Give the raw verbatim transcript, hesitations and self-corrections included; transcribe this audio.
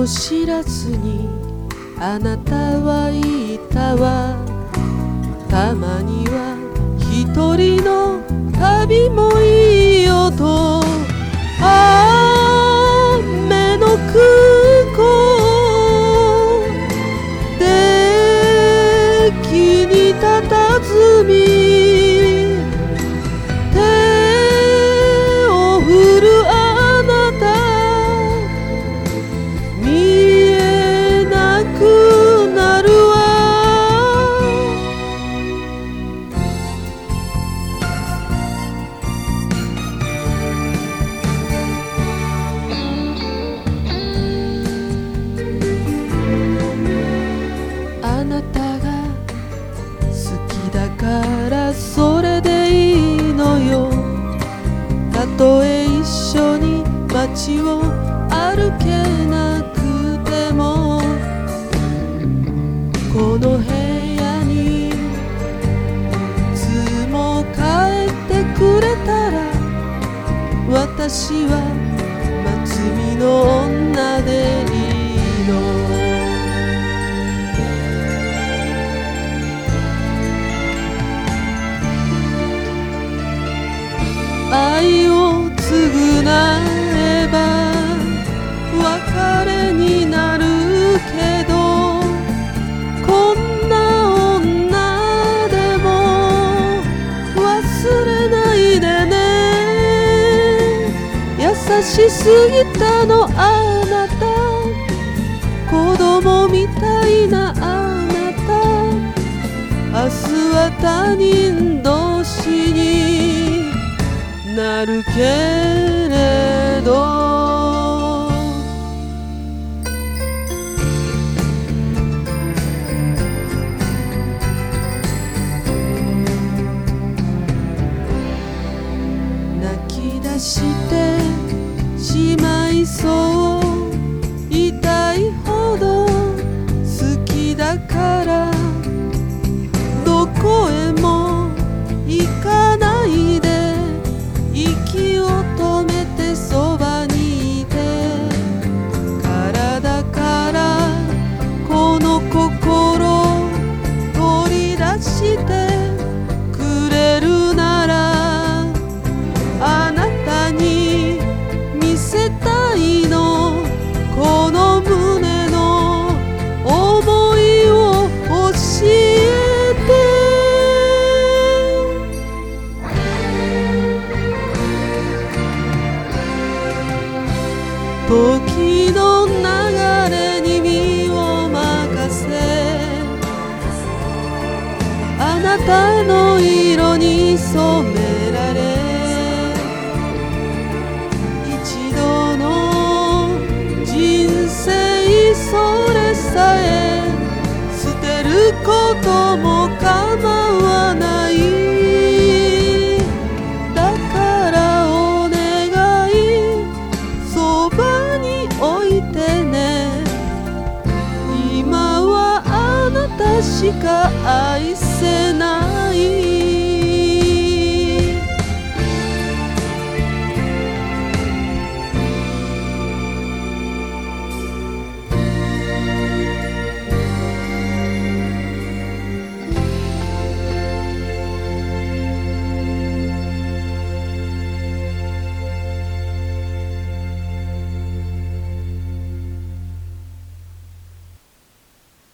も知らずにあなたは言ったわ。たまには一人の旅もいいよと。雨の空港デッキに佇み手を振るあなた見えなくなるわ。あなたが好きだからそれでいいのよ。たとえ一緒に街を歩けなくてもこの部屋にいつも帰ってくれたら私は松見の女でいいの。愛を償えば別れになるけどこんな女でも忘れないでね。優しすぎたのあなた子供みたいなあなた明日は他人同士になるけれど泣き出してしまいそう痛いほど好きだからどこへも行かないで息を止めてそばにいて体からこの心取り出してくれるならあなたに見せたいのこの胸の想いを教えて。時の流れに身を任せあなたの色に染められ一度の人生それさえ捨てることも構わない。今はあなたしか愛せない